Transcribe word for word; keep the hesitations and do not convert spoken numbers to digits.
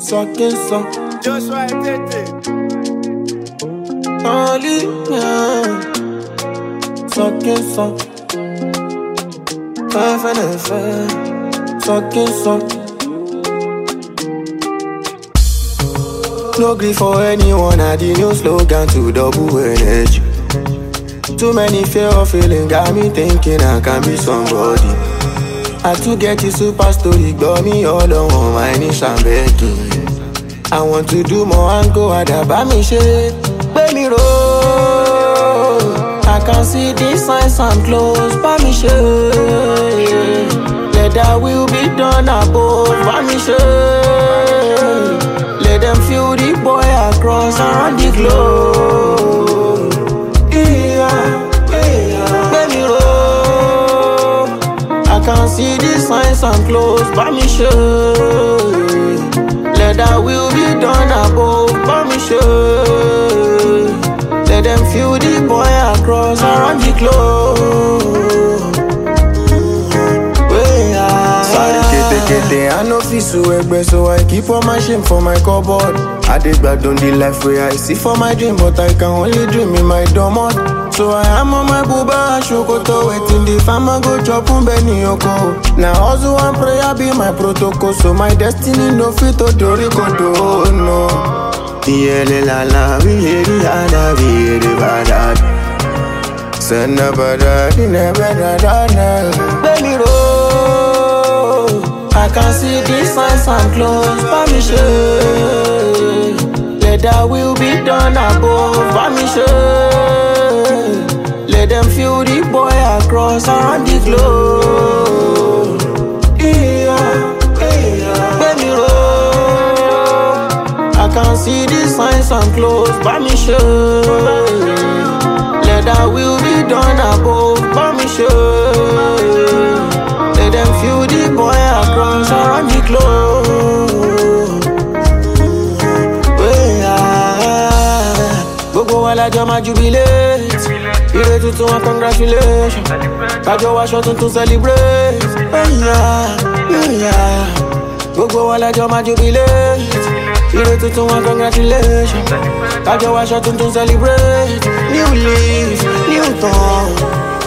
Sucking some. Joshua Tete. Only, yeah. Sucking some. F N F. Sucking some. No grief for anyone, I the new slogan to double energy. Too many fear of feeling got me thinking I can be somebody. I too get a super story, got me all on my knees and begging. I want to do more and go harder, but me shit, let me roll. I can see the signs I'm close, but me shit. Let that will be done above, but me shit. Let them feel the boy across around the globe. Yeah, yeah. Let me roll. I can see the signs I'm close, but me sure. Let that will be done above, but me sure. Let them feel the boy across around the globe. I know feel so egbe, so I keep all my shame for my cupboard. I dig back on the life where I see for my dream, but I can only dream in my domot. So I am on my booba and shokoto, waiting the farmer go chop on Benny Yoko. Now also one prayer be my protocol, so my destiny no fit to Dorico, no. Yele la la, we hear the hana, we hear the bad. Send a bad, never done. Let me roll. I can see the signs I'm close, but me sure. Let that will be done above, but me sure. Let them feel the boy across around the globe. Yeah, yeah. Let me roll. I can see the signs I'm close, but me sure. Let that will be done above, but me sure. Let them feel the boy across around the globe. Yeah. Gbogbo wa la jọ ma jubilate. Ire tuntun wa congratulations. Kájọ wa aṣọ tuntun celebrate. Yeah, yeah. Gbogbo wa la jọ ma jubilate. Ire tuntun wa congratulations. Kájọ wa aṣọ tuntun celebrate. New leaf, new dawn.